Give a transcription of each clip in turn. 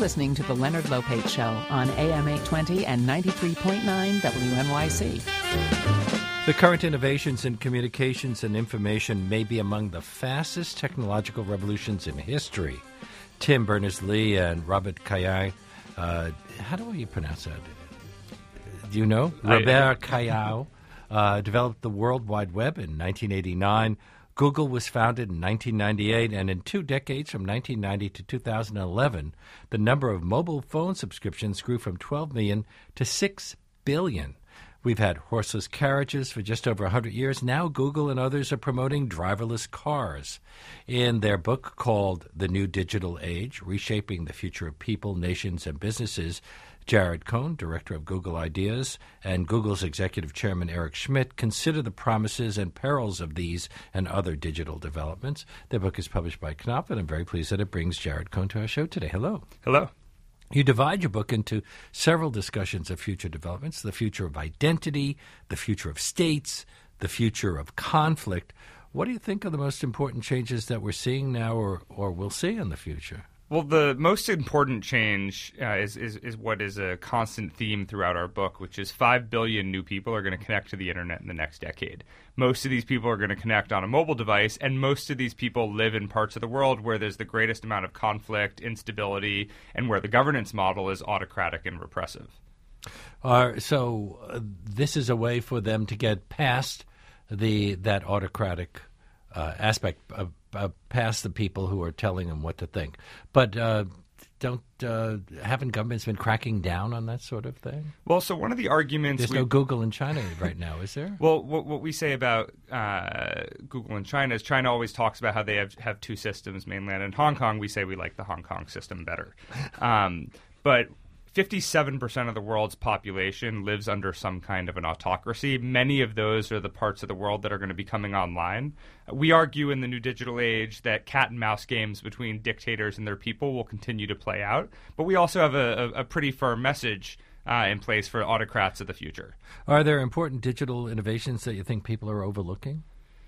listening to The Leonard Lopate Show on AM 820 and 93.9 WNYC. The current innovations in communications and information may be among the fastest technological revolutions in history. Tim Berners-Lee and Robert Cailliau, how do you pronounce that? Do you know? Robert Cailliau developed the World Wide Web in 1989. Google was founded in 1998, and in 2 decades, from 1990 to 2011, the number of mobile phone subscriptions grew from 12 million to 6 billion. We've had horseless carriages for just over 100 years. Now Google and others are promoting driverless cars. In their book called The New Digital Age, Reshaping the Future of People, Nations, and Businesses, Jared Cohn, director of Google Ideas, and Google's executive chairman Eric Schmidt consider the promises and perils of these and other digital developments. Their book is published by Knopf, and I'm very pleased that it brings Jared Cohn to our show today. Hello. Hello. You divide your book into several discussions of future developments: the future of identity, the future of states, the future of conflict. What do you think are the most important changes that we're seeing now or will see in the future? Well, the most important change is what is a constant theme throughout our book, which is 5 billion new people are going to connect to the internet in the next decade. Most of these people are going to connect on a mobile device, and most of these people live in parts of the world where there's the greatest amount of conflict, instability, and where the governance model is autocratic and repressive. So this is a way for them to get past that autocratic aspect past the people who are telling them what to think. But haven't governments been cracking down on that sort of thing? Well, so one of the arguments... There's no Google in China right now, is there? Well, what we say about Google in China is China always talks about how they have two systems, mainland and Hong Kong. We say we like the Hong Kong system better. But 57% of the world's population lives under some kind of an autocracy. Many of those are the parts of the world that are going to be coming online. We argue in the New Digital Age that cat and mouse games between dictators and their people will continue to play out. But we also have a pretty firm message in place for autocrats of the future. Are there important digital innovations that you think people are overlooking?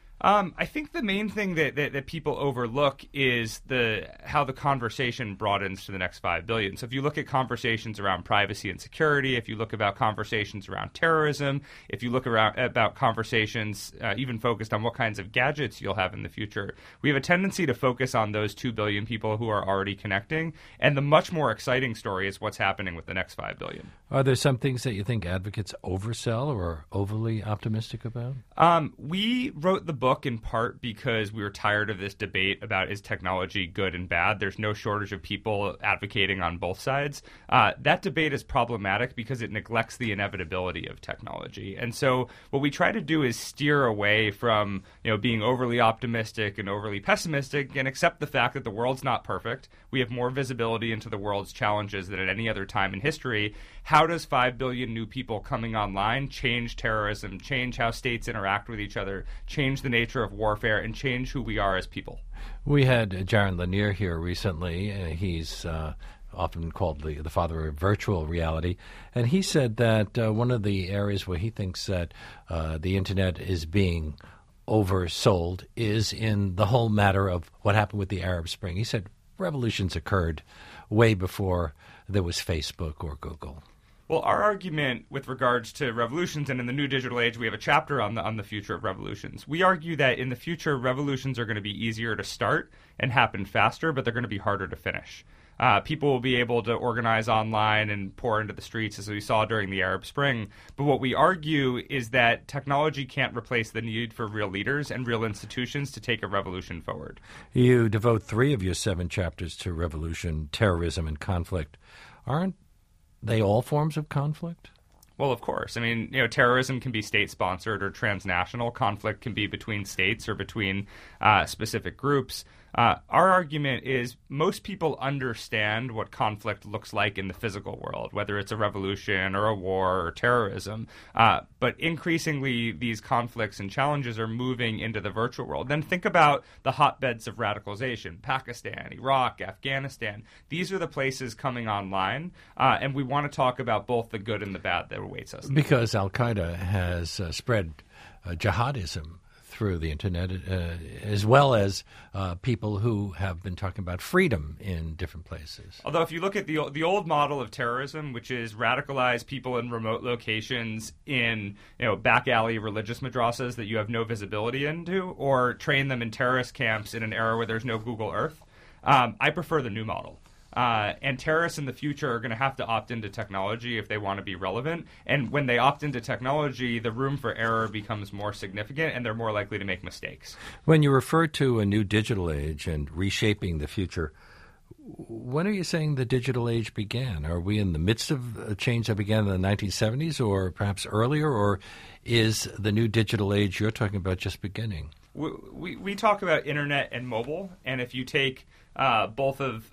I think the main thing that people overlook is how the conversation broadens to the next 5 billion. So if you look at conversations around privacy and security, if you look about conversations around terrorism, if you look about conversations even focused on what kinds of gadgets you'll have in the future, we have a tendency to focus on those 2 billion people who are already connecting. And the much more exciting story is what's happening with the next 5 billion. Are there some things that you think advocates oversell or are overly optimistic about? We wrote the book in part because we were tired of this debate about is technology good and bad. There's no shortage of people advocating on both sides. That debate is problematic because it neglects the inevitability of technology. And so what we try to do is steer away from being overly optimistic and overly pessimistic and accept the fact that the world's not perfect. We have more visibility into the world's challenges than at any other time in history. How does 5 billion new people coming online change terrorism, change how states interact with each other, change the nature of warfare, and change who we are as people? We had Jaron Lanier here recently. He's often called the father of virtual reality. And he said that one of the areas where he thinks that the Internet is being oversold is in the whole matter of what happened with the Arab Spring. He said revolutions occurred way before there was Facebook or Google. Well, our argument with regards to revolutions, and in the New Digital Age, we have a chapter on the future of revolutions. We argue that in the future, revolutions are going to be easier to start and happen faster, but they're going to be harder to finish. People will be able to organize online and pour into the streets, as we saw during the Arab Spring. But what we argue is that technology can't replace the need for real leaders and real institutions to take a revolution forward. You devote 3 of your 7 chapters to revolution, terrorism, and conflict. Aren't they all forms of conflict? Well, of course. I mean, terrorism can be state-sponsored or transnational. Conflict can be between states or between specific groups. Our argument is most people understand what conflict looks like in the physical world, whether it's a revolution or a war or terrorism. But increasingly, these conflicts and challenges are moving into the virtual world. Then think about the hotbeds of radicalization: Pakistan, Iraq, Afghanistan. These are the places coming online, and we want to talk about both the good and the bad that awaits us. Because Al-Qaeda has spread jihadism through the internet, as well as people who have been talking about freedom in different places. Although if you look at the old model of terrorism, which is radicalize people in remote locations in back alley religious madrasas that you have no visibility into, or train them in terrorist camps in an era where there's no Google Earth, I prefer the new model. And terrorists in the future are going to have to opt into technology if they want to be relevant. And when they opt into technology, the room for error becomes more significant, and they're more likely to make mistakes. When you refer to a new digital age and reshaping the future, when are you saying the digital age began? Are we in the midst of a change that began in the 1970s or perhaps earlier, or is the new digital age you're talking about just beginning? We talk about internet and mobile, and if you take both of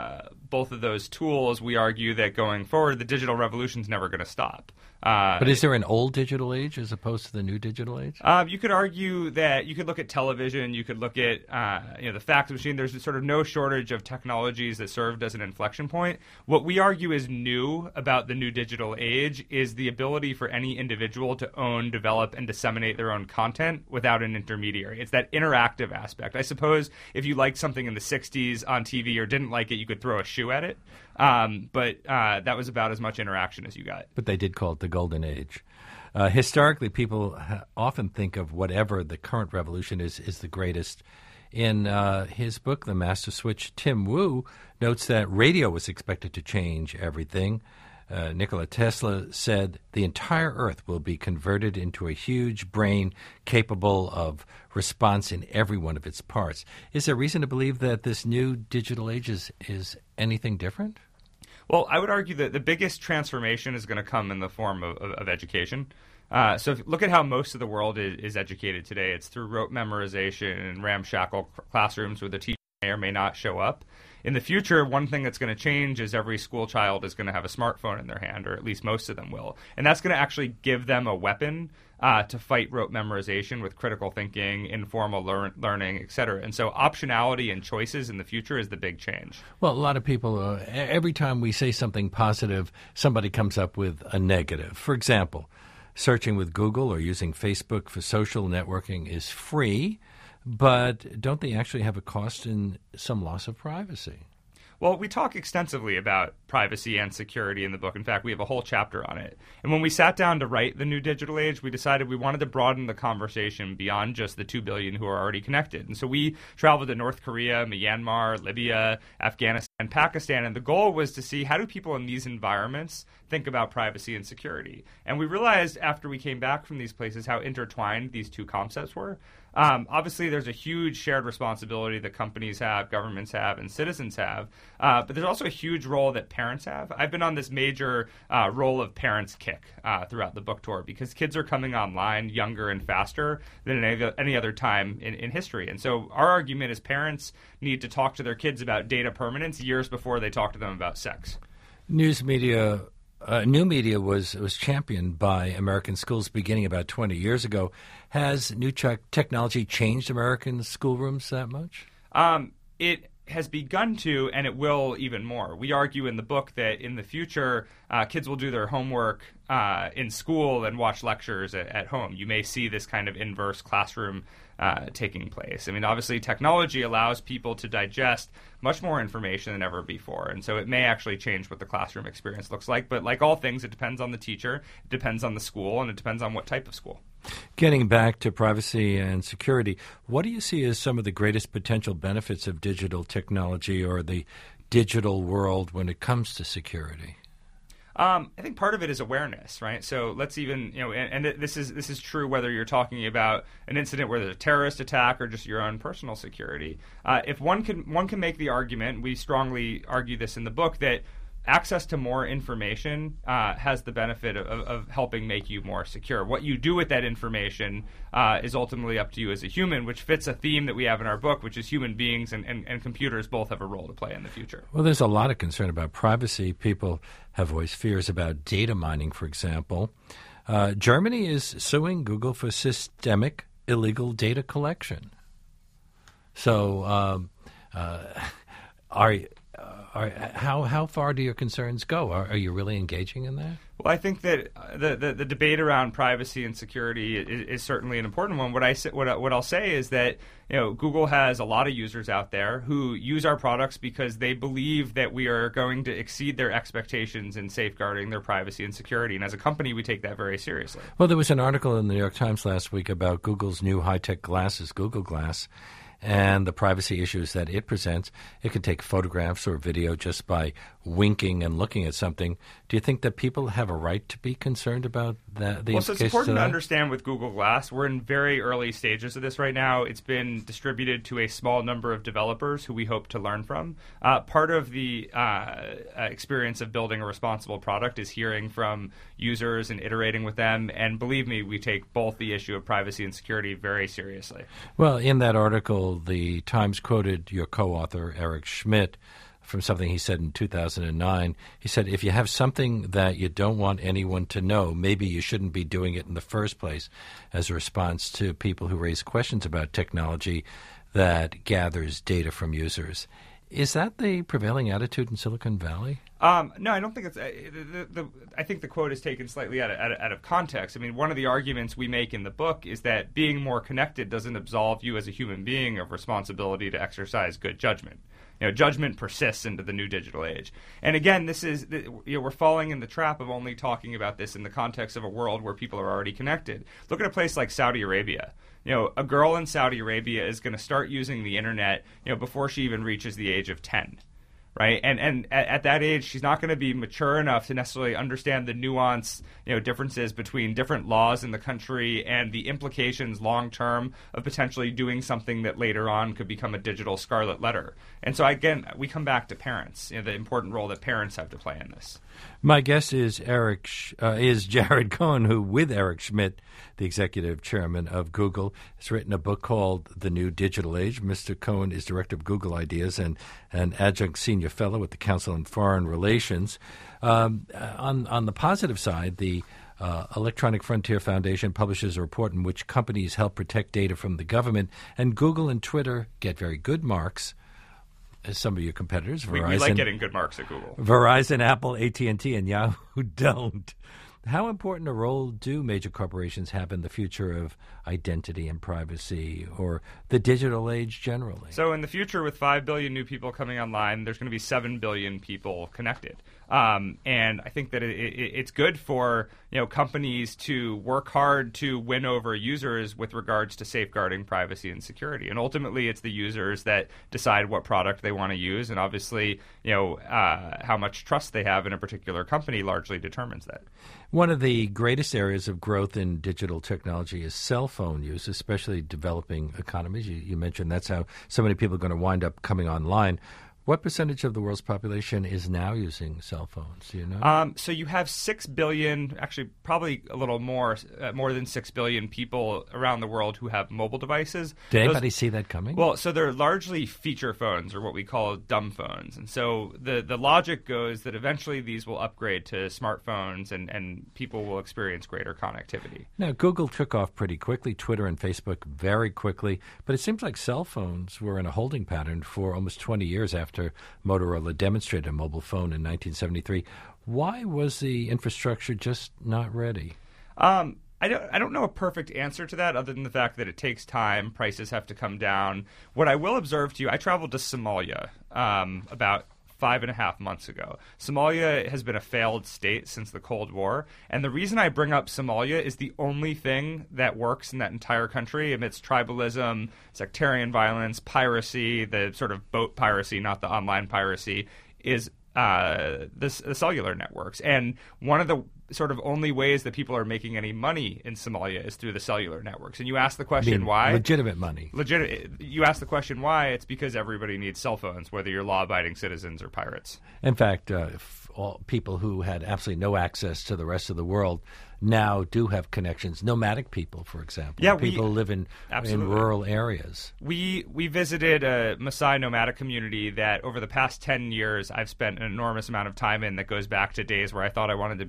those tools, we argue that going forward, the digital revolution is never going to stop. But is there an old digital age as opposed to the new digital age? You could argue that you could look at television, you could look at the fax machine. There's sort of no shortage of technologies that served as an inflection point. What we argue is new about the new digital age is the ability for any individual to own, develop, and disseminate their own content without an intermediary. It's that interactive aspect. I suppose if you liked something in the 60s on TV or didn't like it, you could throw a shoe at it. But that was about as much interaction as you got. But they did call it the Golden Age. Historically, people often think of whatever the current revolution is the greatest. In his book, The Master Switch, Tim Wu notes that radio was expected to change everything. Nikola Tesla said the entire Earth will be converted into a huge brain capable of response in every one of its parts. Is there reason to believe that this new digital age is anything different? Well, I would argue that the biggest transformation is going to come in the form of education. So if you look at how most of the world is educated today. It's through rote memorization and ramshackle classrooms where the teacher may or may not show up. In the future, one thing that's going to change is every school child is going to have a smartphone in their hand, or at least most of them will. And that's going to actually give them a weapon to fight rote memorization with critical thinking, informal learning, et cetera. And so optionality and choices in the future is the big change. Well, a lot of people, every time we say something positive, somebody comes up with a negative. For example, searching with Google or using Facebook for social networking is free, but don't they actually have a cost in some loss of privacy? Well, we talk extensively about privacy and security in the book. In fact, we have a whole chapter on it. And when we sat down to write The New Digital Age, we decided we wanted to broaden the conversation beyond just the 2 billion who are already connected. And so we traveled to North Korea, Myanmar, Libya, Afghanistan, and Pakistan. And the goal was to see how do people in these environments think about privacy and security. And we realized after we came back from these places how intertwined these two concepts were. Obviously, there's a huge shared responsibility that companies have, governments have, and citizens have. But there's also a huge role that parents have. I've been on this major role of parents kick throughout the book tour because kids are coming online younger and faster than any other time in history. And so our argument is parents need to talk to their kids about data permanence years before they talk to them about sex. New media was championed by American schools beginning about 20 years ago. Has new technology changed American schoolrooms that much? It has begun to, and it will even more. We argue in the book that in the future, kids will do their homework in school and watch lectures at home. You may see this kind of inverse classroom taking place. I mean, obviously, technology allows people to digest much more information than ever before. And so it may actually change what the classroom experience looks like. But like all things, it depends on the teacher, it depends on the school, and it depends on what type of school. Getting back to privacy and security, what do you see as some of the greatest potential benefits of digital technology or the digital world when it comes to security? I think part of it is awareness, right? So let's even, and this is true whether you're talking about an incident where there's a terrorist attack or just your own personal security. If one can make the argument, we strongly argue this in the book, that access to more information has the benefit of helping make you more secure. What you do with that information is ultimately up to you as a human, which fits a theme that we have in our book, which is human beings and computers both have a role to play in the future. Well, there's a lot of concern about privacy. People have voiced fears about data mining, for example. Germany is suing Google for systemic illegal data collection. So how far do your concerns go? Are you really engaging in that? Well, I think that the debate around privacy and security is certainly an important one. What I'll say is that Google has a lot of users out there who use our products because they believe that we are going to exceed their expectations in safeguarding their privacy and security. And as a company, we take that very seriously. Well, there was an article in the New York Times last week about Google's new high-tech glasses, Google Glass, and the privacy issues that it presents. It can take photographs or video just by winking and looking at something. Do you think that people have a right to be concerned about that? Well, so it's important to understand with Google Glass, we're in very early stages of this right now. It's been distributed to a small number of developers who we hope to learn from. Part of the experience of building a responsible product is hearing from users and iterating with them. And believe me, we take both the issue of privacy and security very seriously. Well, in that article, the Times quoted your co-author, Eric Schmidt, from something he said in 2009. He said, if you have something that you don't want anyone to know, maybe you shouldn't be doing it in the first place, as a response to people who raise questions about technology that gathers data from users. Is that the prevailing attitude in Silicon Valley? No, I don't think it's. I think the quote is taken slightly out of context. I mean, one of the arguments we make in the book is that being more connected doesn't absolve you as a human being of responsibility to exercise good judgment. Judgment persists into the new digital age. And again, this is we're falling in the trap of only talking about this in the context of a world where people are already connected. Look at a place like Saudi Arabia. A girl in Saudi Arabia is going to start using the internet, before she even reaches the age of 10. Right, and at that age, she's not going to be mature enough to necessarily understand the nuance, differences between different laws in the country and the implications long term of potentially doing something that later on could become a digital scarlet letter. And so again, we come back to parents, the important role that parents have to play in this. My guest is Jared Cohen, who, with Eric Schmidt, the executive chairman of Google, has written a book called The New Digital Age. Mr. Cohen is director of Google Ideas and an adjunct senior fellow at the Council on Foreign Relations. On the positive side, the Electronic Frontier Foundation publishes a report in which companies help protect data from the government, and Google and Twitter get very good marks. As some of your competitors, Verizon, we like getting good marks at Google. Verizon, Apple, AT&T, and Yahoo don't. How important a role do major corporations have in the future of identity and privacy, or the digital age generally? So in the future, with 5 billion new people coming online, there's going to be 7 billion people connected. And I think that it's good for companies to work hard to win over users with regards to safeguarding privacy and security. And ultimately, it's the users that decide what product they want to use, and obviously, how much trust they have in a particular company largely determines that. One of the greatest areas of growth in digital technology is cell phone use, especially developing economies. You mentioned that's how so many people are going to wind up coming online. What percentage of the world's population is now using cell phones? Do you know? So you have 6 billion, actually probably a little more than 6 billion people around the world who have mobile devices. Did anybody see that coming? Well, so they're largely feature phones, or what we call dumb phones. And so the logic goes that eventually these will upgrade to smartphones and people will experience greater connectivity. Now, Google took off pretty quickly, Twitter and Facebook very quickly, but it seems like cell phones were in a holding pattern for almost 20 years after Motorola demonstrated a mobile phone in 1973. Why was the infrastructure just not ready? I don't know a perfect answer to that, other than the fact that it takes time, prices have to come down. What I will observe to you, I traveled to Somalia about 5.5 months ago. Somalia has been a failed state since the Cold War, and the reason I bring up Somalia is the only thing that works in that entire country amidst tribalism, sectarian violence, piracy, the sort of boat piracy, not the online piracy, is the cellular networks. And one of the sort of only ways that people are making any money in Somalia is through the cellular networks. And you ask the question why? Legitimate money. You ask the question why? It's because everybody needs cell phones, whether you're law-abiding citizens or pirates. In fact, all people who had absolutely no access to the rest of the world now do have connections. Nomadic people, for example. Yeah, people who live in rural areas. We visited a Maasai nomadic community that over the past 10 years I've spent an enormous amount of time in, that goes back to days where I thought I wanted to be an anthropologist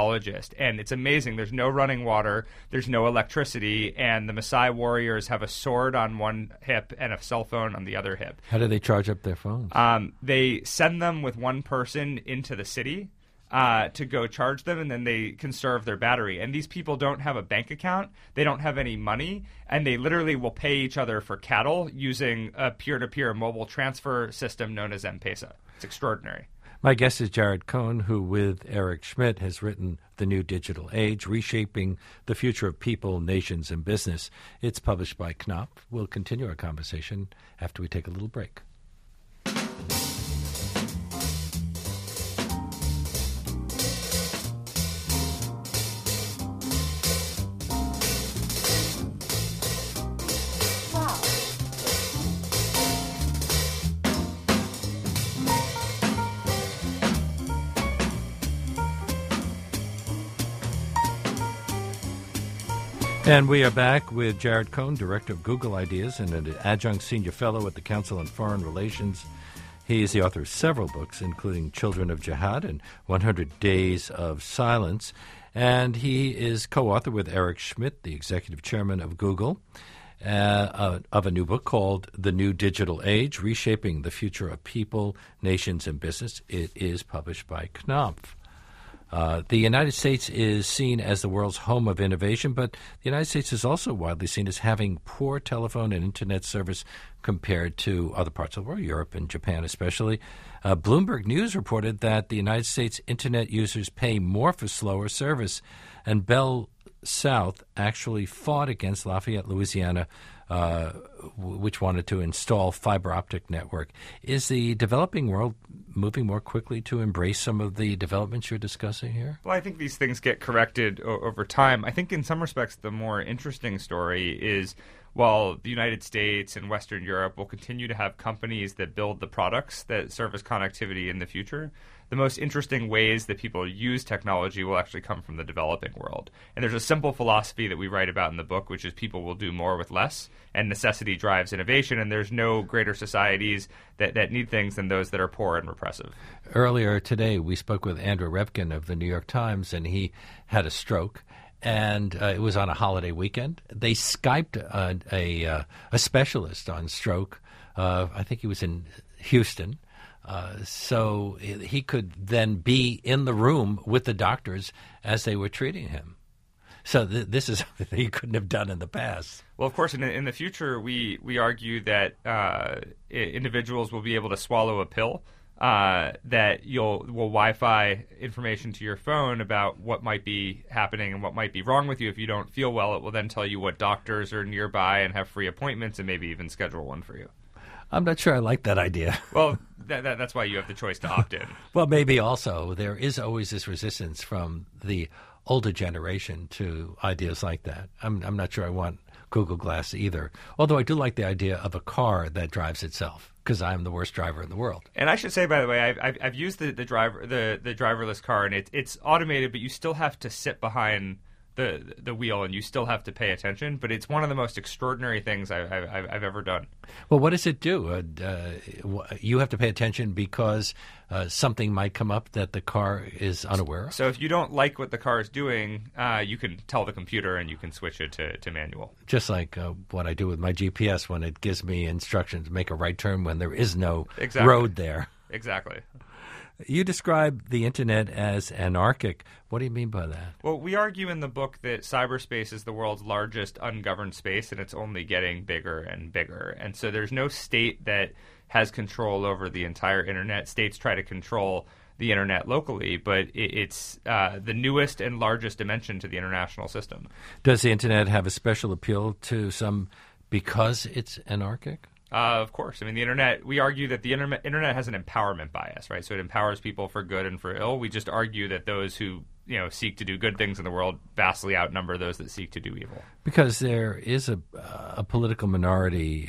Scientologist. And it's amazing. There's no running water. There's no electricity. And the Maasai warriors have a sword on one hip and a cell phone on the other hip. How do they charge up their phones? They send them with one person into the city to go charge them, and then they conserve their battery. And these people don't have a bank account. They don't have any money, and they literally will pay each other for cattle using a peer-to-peer mobile transfer system known as M-Pesa. It's extraordinary. My guest is Jared Cohen, who, with Eric Schmidt, has written The New Digital Age, Reshaping the Future of People, Nations, and Business. It's published by Knopf. We'll continue our conversation after we take a little break. And we are back with Jared Cohen, Director of Google Ideas and an Adjunct Senior Fellow at the Council on Foreign Relations. He is the author of several books, including Children of Jihad and 100 Days of Silence. And he is co-author with Eric Schmidt, the Executive Chairman of Google, of a new book called The New Digital Age, Reshaping the Future of People, Nations, and Business. It is published by Knopf. The United States is seen as the world's home of innovation, but the United States is also widely seen as having poor telephone and Internet service compared to other parts of the world, Europe and Japan especially. Bloomberg News reported that the United States Internet users pay more for slower service, and Bell South actually fought against Lafayette, Louisiana, which wanted to install fiber optic network. Is the developing world moving more quickly to embrace some of the developments you're discussing here? Well, I think these things get corrected over time. I think in some respects the more interesting story is while the United States and Western Europe will continue to have companies that build the products that service connectivity in the future, the most interesting ways that people use technology will actually come from the developing world. And there's a simple philosophy that we write about in the book, which is people will do more with less, and necessity drives innovation, and there's no greater societies that need things than those that are poor and repressive. Earlier today, we spoke with Andrew Revkin of the New York Times, and he had a stroke. And it was on a holiday weekend. They Skyped a specialist on stroke. I think he was in Houston. So he could then be in the room with the doctors as they were treating him. So this is something that he couldn't have done in the past. Well, of course, in the future, we argue that individuals will be able to swallow a pill that will Wi-Fi information to your phone about what might be happening and what might be wrong with you. If you don't feel well, it will then tell you what doctors are nearby and have free appointments and maybe even schedule one for you. I'm not sure I like that idea. Well, that's why you have the choice to opt in. Well, maybe also there is always this resistance from the older generation to ideas like that. I'm not sure I want Google Glass either, although I do like the idea of a car that drives itself, because I'm the worst driver in the world. And I should say, by the way, I've used the driverless car, and it's automated, but you still have to sit behind the wheel, and you still have to pay attention. But it's one of the most extraordinary things I've ever done. Well, what does it do? You have to pay attention because something might come up that the car is unaware of? So if you don't like what the car is doing, you can tell the computer and you can switch it to manual. Just like what I do with my GPS when it gives me instructions to make a right turn when there is no road there. Exactly. You describe the Internet as anarchic. What do you mean by that? Well, we argue in the book that cyberspace is the world's largest ungoverned space, and it's only getting bigger and bigger. And so there's no state that has control over the entire Internet. States try to control the Internet locally, but it's the newest and largest dimension to the international system. Does the Internet have a special appeal to some because it's anarchic? Of course. I mean, the Internet, we argue that the Internet has an empowerment bias, right? So it empowers people for good and for ill. We just argue that those who seek to do good things in the world vastly outnumber those that seek to do evil. Because there is a political minority,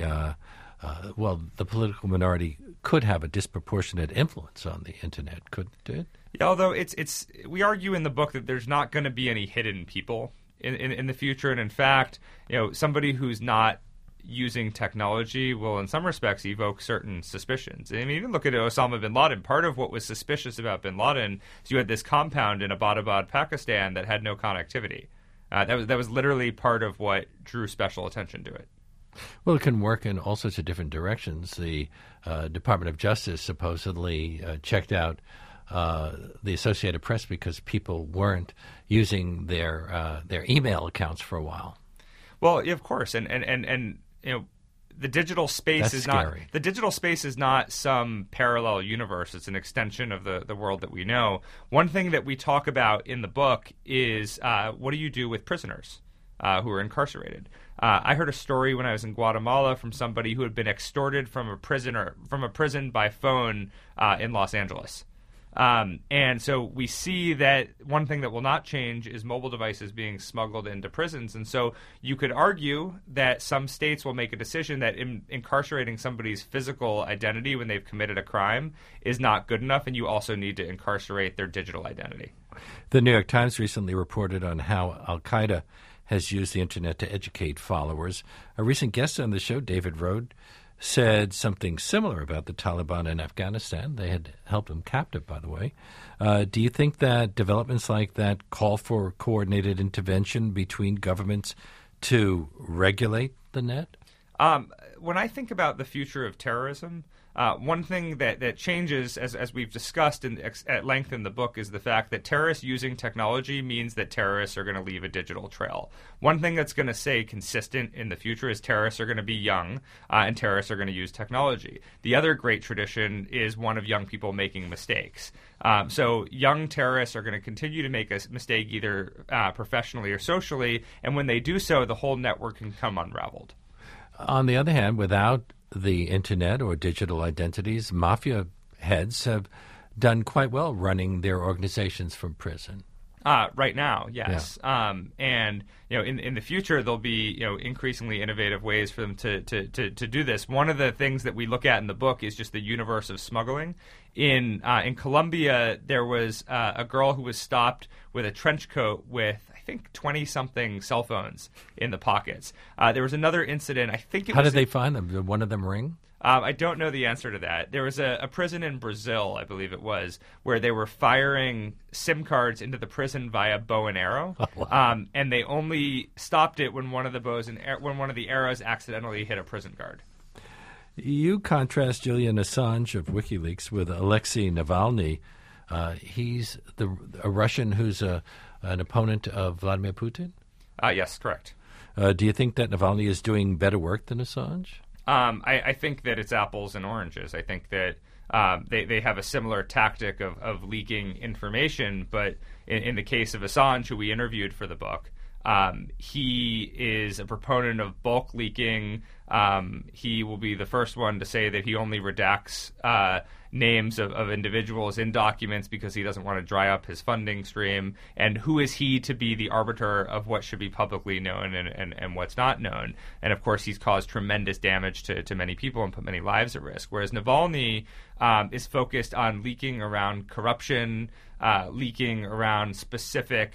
the political minority could have a disproportionate influence on the Internet, couldn't it? Yeah, although we argue in the book that there's not going to be any hidden people in the future. And in fact, somebody who's not using technology will, in some respects, evoke certain suspicions. I mean, even look at Osama bin Laden. Part of what was suspicious about bin Laden is you had this compound in Abbottabad, Pakistan, that had no connectivity. That was literally part of what drew special attention to it. Well, it can work in all sorts of different directions. The Department of Justice supposedly checked out the Associated Press because people weren't using their email accounts for a while. Well, yeah, of course, and the digital space That's is scary. not the digital space is not some parallel universe. It's an extension of the world that we know. One thing that we talk about in the book is what do you do with prisoners who are incarcerated? I heard a story when I was in Guatemala from somebody who had been extorted from a prison by phone in Los Angeles. And so we see that one thing that will not change is mobile devices being smuggled into prisons. And so you could argue that some states will make a decision that incarcerating somebody's physical identity when they've committed a crime is not good enough, and you also need to incarcerate their digital identity. The New York Times recently reported on how Al-Qaeda has used the Internet to educate followers. A recent guest on the show, David Rode, said something similar about the Taliban in Afghanistan. They had helped them captive, by the way. Do you think that developments like that call for coordinated intervention between governments to regulate the net? When I think about the future of terrorism, one thing that changes, as we've discussed at length in the book, is the fact that terrorists using technology means that terrorists are going to leave a digital trail. One thing that's going to stay consistent in the future is terrorists are going to be young, and terrorists are going to use technology. The other great tradition is one of young people making mistakes. So young terrorists are going to continue to make a mistake either professionally or socially, and when they do so, the whole network can come unraveled. On the other hand, without the Internet or digital identities, mafia heads have done quite well running their organizations from prison. Right now, yes. Yeah. And in the future, there'll be increasingly innovative ways for them to do this. One of the things that we look at in the book is just the universe of smuggling. In Colombia, there was a girl who was stopped with a trench coat with, I think, 20-something cell phones in the pockets. There was another incident. I think it How was did they find them? Did one of them ring? I don't know the answer to that. There was a prison in Brazil, I believe it was, where they were firing SIM cards into the prison via bow and arrow, and they only stopped it when one of the arrows accidentally hit a prison guard. You contrast Julian Assange of WikiLeaks with Alexei Navalny. He's a Russian who's an opponent of Vladimir Putin? Yes, correct. Do you think that Navalny is doing better work than Assange? I think that it's apples and oranges. I think that they have a similar tactic of leaking information, but in the case of Assange, who we interviewed for the book, he is a proponent of bulk leaking. He will be the first one to say that he only redacts names of individuals in documents because he doesn't want to dry up his funding stream. And who is he to be the arbiter of what should be publicly known and what's not known? And, of course, he's caused tremendous damage to many people and put many lives at risk. Whereas Navalny is focused on leaking around corruption, leaking around specific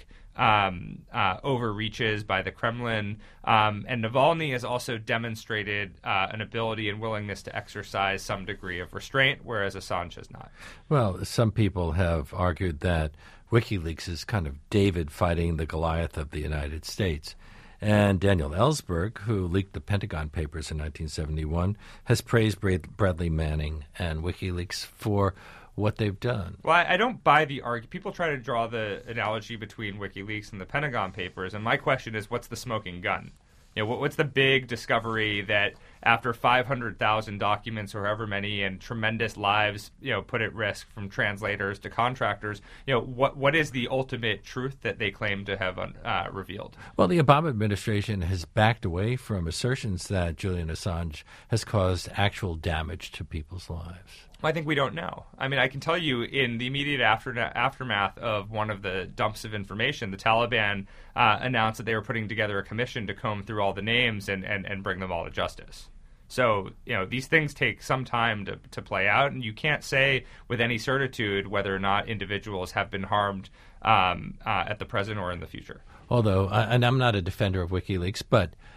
overreaches by the Kremlin. And Navalny has also demonstrated an ability and willingness to exercise some degree of restraint, whereas Assange has not. Well, some people have argued that WikiLeaks is kind of David fighting the Goliath of the United States. And Daniel Ellsberg, who leaked the Pentagon Papers in 1971, has praised Bradley Manning and WikiLeaks for what they've done. Well, I don't buy the argument. People try to draw the analogy between WikiLeaks and the Pentagon Papers, and my question is, what's the smoking gun? What's the big discovery that after 500,000 documents or however many and tremendous lives, put at risk from translators to contractors, what is the ultimate truth that they claim to have revealed? Well, the Obama administration has backed away from assertions that Julian Assange has caused actual damage to people's lives. I think we don't know. I mean, I can tell you in the immediate aftermath of one of the dumps of information, the Taliban announced that they were putting together a commission to comb through all the names and bring them all to justice. So, these things take some time to play out, and you can't say with any certitude whether or not individuals have been harmed at the present or in the future. Although, and I'm not a defender of WikiLeaks, but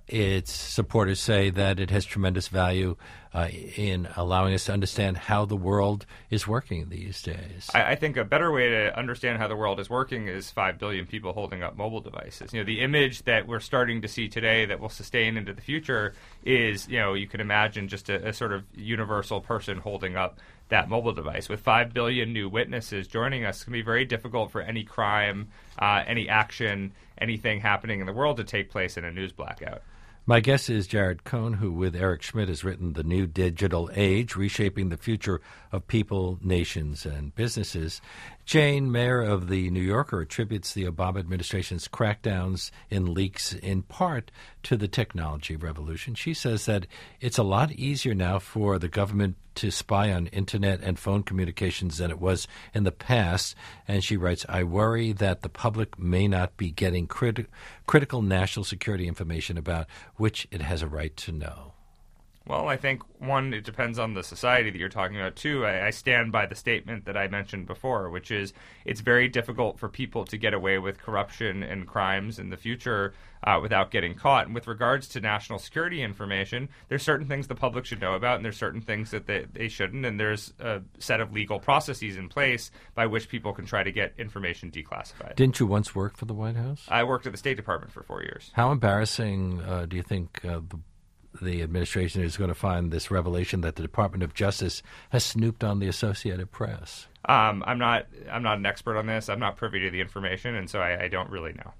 its supporters say that it has tremendous value in allowing us to understand how the world is working these days. I think a better way to understand how the world is working is 5 billion people holding up mobile devices. The image that we're starting to see today that will sustain into the future is, you can imagine just a sort of universal person holding up that mobile device. With 5 billion new witnesses joining us, it can be very difficult for any crime, any action, anything happening in the world to take place in a news blackout. My guest is Jared Cohn, who with Eric Schmidt has written The New Digital Age, Reshaping the Future of People, Nations, and Businesses. Jane Mayer of The New Yorker attributes the Obama administration's crackdowns in leaks in part to the technology revolution. She says that it's a lot easier now for the government to spy on internet and phone communications than it was in the past. And she writes, I worry that the public may not be getting critical national security information about which it has a right to know. Well, I think, one, it depends on the society that you're talking about. Two, I stand by the statement that I mentioned before, which is it's very difficult for people to get away with corruption and crimes in the future without getting caught. And with regards to national security information, there's certain things the public should know about, and there's certain things that they shouldn't, and there's a set of legal processes in place by which people can try to get information declassified. Didn't you once work for the White House? I worked at the State Department for 4 years. How embarrassing do you think the administration is going to find this revelation that the Department of Justice has snooped on the Associated Press? I'm not an expert on this. I'm not privy to the information, and so I don't really know.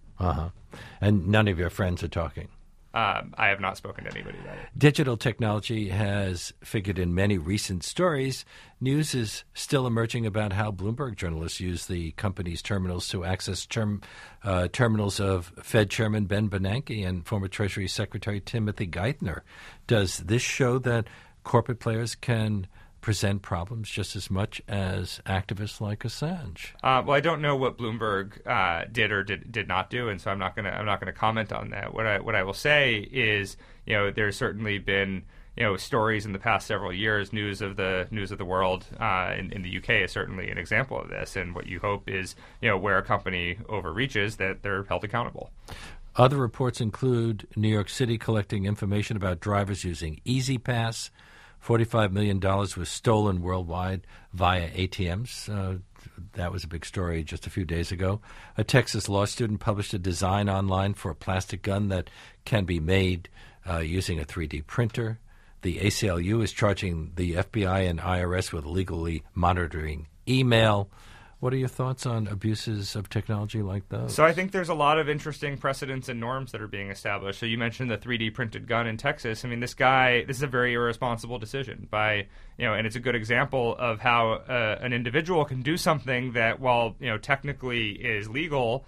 And none of your friends are talking? I have not spoken to anybody about it. Digital technology has figured in many recent stories. News is still emerging about how Bloomberg journalists use the company's terminals to access terminals of Fed Chairman Ben Bernanke and former Treasury Secretary Timothy Geithner. Does this show that corporate players can present problems just as much as activists like Assange? Well, I don't know what Bloomberg did or did not do, and so I'm not gonna comment on that. What I will say is, there's certainly been stories in the past several years. News of the world in the UK is certainly an example of this. And what you hope is, where a company overreaches, that they're held accountable. Other reports include New York City collecting information about drivers using EasyPass. $45 million was stolen worldwide via ATMs. That was a big story just a few days ago. A Texas law student published a design online for a plastic gun that can be made using a 3D printer. The ACLU is charging the FBI and IRS with illegally monitoring email. What are your thoughts on abuses of technology like those? So I think there's a lot of interesting precedents and norms that are being established. So you mentioned the 3D printed gun in Texas. I mean, this is a very irresponsible decision by, and it's a good example of how an individual can do something that, while, technically is legal,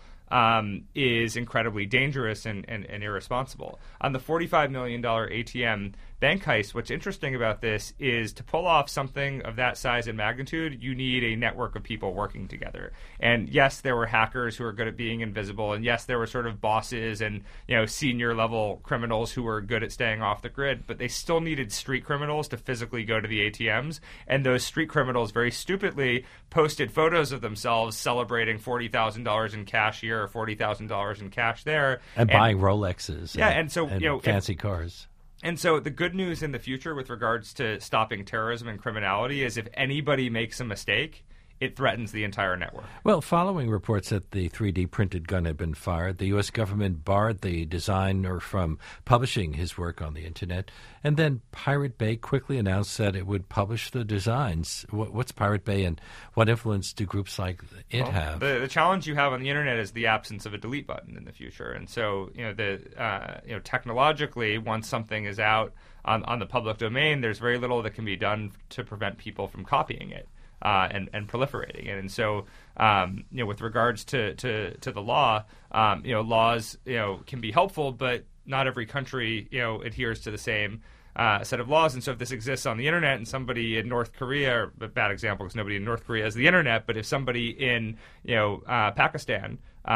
is incredibly dangerous and irresponsible. On the $45 million ATM bank heist, what's interesting about this is to pull off something of that size and magnitude, you need a network of people working together. And yes, there were hackers who are good at being invisible, and yes, there were sort of bosses and senior level criminals who were good at staying off the grid, but they still needed street criminals to physically go to the ATMs, and those street criminals very stupidly posted photos of themselves celebrating $40,000 in cash here or $40,000 in cash there. And buying Rolexes. Yeah, and so fancy cars. And so the good news in the future with regards to stopping terrorism and criminality is if anybody makes a mistake, it threatens the entire network. Well, following reports that the 3D printed gun had been fired, the U.S. government barred the designer from publishing his work on the Internet. And then Pirate Bay quickly announced that it would publish the designs. What's Pirate Bay, and what influence do groups like it have? The challenge you have on the Internet is the absence of a delete button in the future. And so, technologically, once something is out on the public domain, there's very little that can be done to prevent people from copying it. And proliferating it. And so, with regards to the law, laws, can be helpful, but not every country, adheres to the same set of laws. And so if this exists on the Internet and somebody in North Korea, a bad example because nobody in North Korea has the Internet, but if somebody in, Pakistan,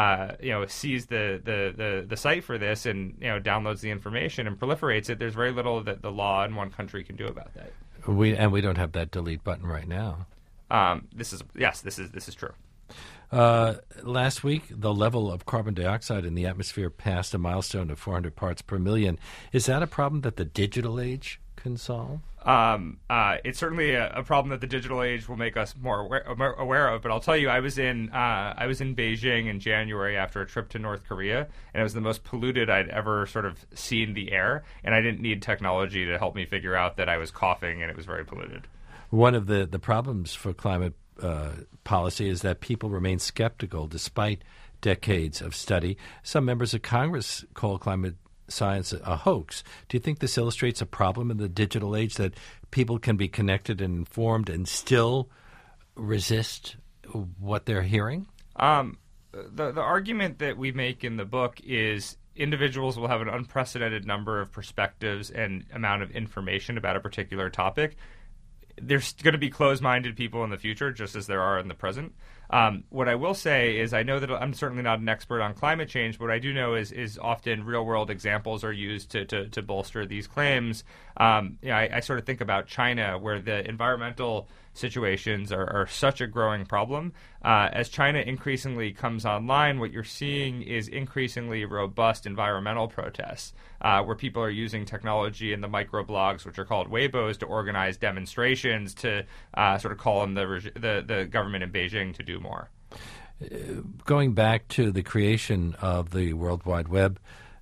sees the site for this and, downloads the information and proliferates it, there's very little that the law in one country can do about that. We don't have that delete button right now. This is true. Last week, the level of carbon dioxide in the atmosphere passed a milestone of 400 parts per million. Is that a problem that the digital age can solve? It's certainly a problem that the digital age will make us more aware of. But I'll tell you, I was in Beijing in January after a trip to North Korea, and it was the most polluted I'd ever sort of seen the air. And I didn't need technology to help me figure out that I was coughing and it was very polluted. One of the problems for climate policy is that people remain skeptical despite decades of study. Some members of Congress call climate science a hoax. Do you think this illustrates a problem in the digital age, that people can be connected and informed and still resist what they're hearing? The argument that we make in the book is individuals will have an unprecedented number of perspectives and amount of information about a particular topic. There's going to be closed-minded people in the future, just as there are in the present. What I will say is I know that I'm certainly not an expert on climate change, but what I do know is often real-world examples are used to bolster these claims. I sort of think about China, where the environmental situations are such a growing problem. As China increasingly comes online, what you're seeing is increasingly robust environmental protests, where people are using technology in the microblogs, which are called Weibos, to organize demonstrations to sort of call on the government in Beijing to do more. Going back to the creation of the World Wide Web,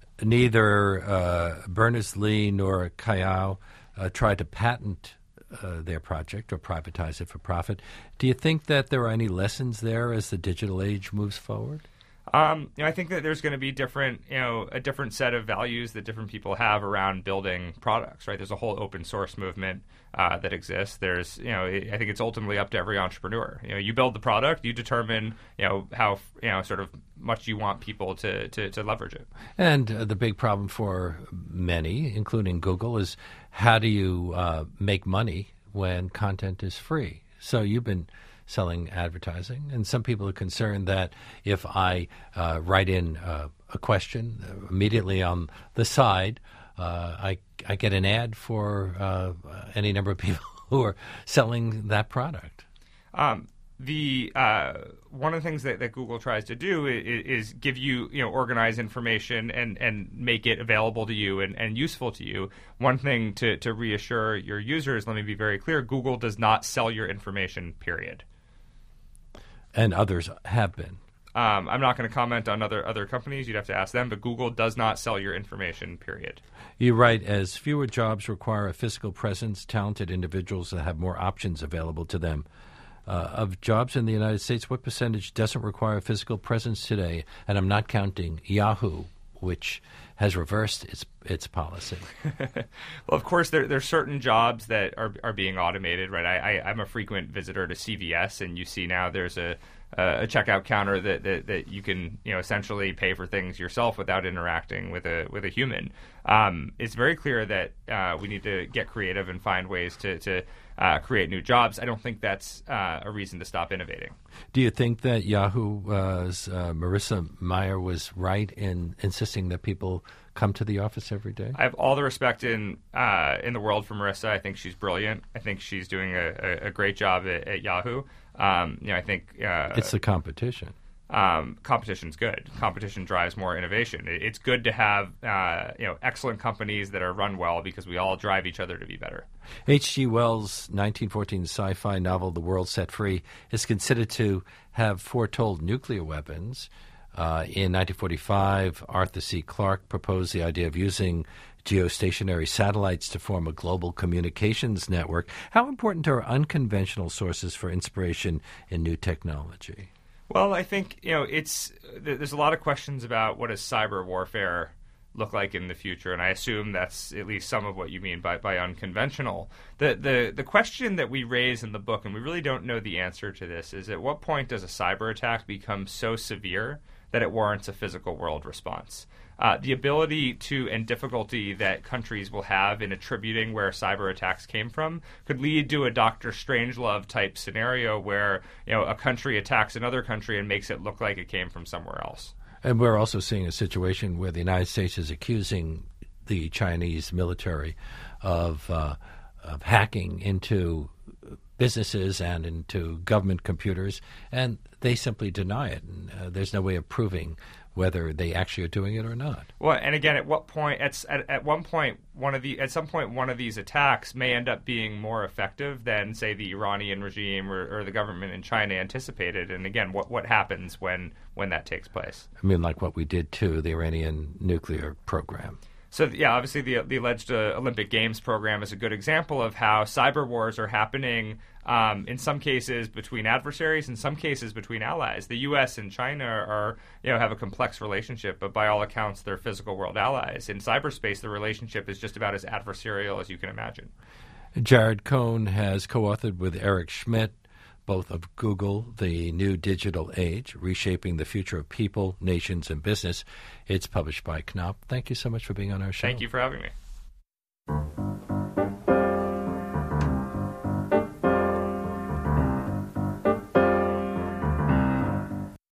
neither Berners-Lee nor Kayao tried to patent their project or privatize it for profit. Do you think that there are any lessons there as the digital age moves forward? I think that there's going to be a different set of values that different people have around building products, right? There's a whole open source movement that exists. There's, I think it's ultimately up to every entrepreneur. You build the product, you determine, how, sort of much you want people to leverage it. And the big problem for many, including Google, is how do you make money when content is free? So you've been selling advertising, and some people are concerned that if I write in a question immediately on the side, I get an ad for any number of people who are selling that product. One of the things that Google tries to do is give you, organize information and make it available to you and useful to you. One thing to reassure your users, let me be very clear, Google does not sell your information, period. And others have been. I'm not going to comment on other companies. You'd have to ask them. But Google does not sell your information, period. You write, as fewer jobs require a physical presence, talented individuals that have more options available to them. Of jobs in the United States, what percentage doesn't require a physical presence today? And I'm not counting Yahoo, which has reversed its policy. Well, of course, there's certain jobs that are being automated, right? I'm a frequent visitor to CVS, and you see now there's a checkout counter that you can essentially pay for things yourself without interacting with a human. It's very clear that we need to get creative and find ways to create new jobs. I don't think that's a reason to stop innovating. Do you think that Yahoo's Marissa Mayer was right in insisting that people come to the office every day? I have all the respect in the world for Marissa. I think she's brilliant. I think she's doing a great job at Yahoo. I think it's the competition. Competition's good. Competition drives more innovation. It's good to have excellent companies that are run well because we all drive each other to be better. H.G. Wells' 1914 sci-fi novel *The World Set Free* is considered to have foretold nuclear weapons. In 1945, Arthur C. Clarke proposed the idea of using geostationary satellites to form a global communications network. How important are unconventional sources for inspiration in new technology? Well, I think there's a lot of questions about what does cyber warfare look like in the future, and I assume that's at least some of what you mean by unconventional. The question that we raise in the book, and we really don't know the answer to this, is at what point does a cyber attack become so severe that it warrants a physical world response? The ability to and difficulty that countries will have in attributing where cyber attacks came from could lead to a Dr. Strangelove type scenario where a country attacks another country and makes it look like it came from somewhere else. And we're also seeing a situation where the United States is accusing the Chinese military of hacking into businesses and into government computers, and they simply deny it. And there's no way of proving whether they actually are doing it or not. Well, and again, at what point? At some point, one of these attacks may end up being more effective than, say, the Iranian regime or the government in China anticipated. And again, what happens when that takes place? I mean, like what we did to the Iranian nuclear program. So, yeah, obviously the alleged Olympic Games program is a good example of how cyber wars are happening in some cases between adversaries, in some cases between allies. The U.S. and China have a complex relationship, but by all accounts, they're physical world allies. In cyberspace, the relationship is just about as adversarial as you can imagine. Jared Cohn has co-authored with Eric Schmidt, both of Google, The New Digital Age, Reshaping the Future of People, Nations, and Business. It's published by Knopf. Thank you so much for being on our show. Thank you for having me.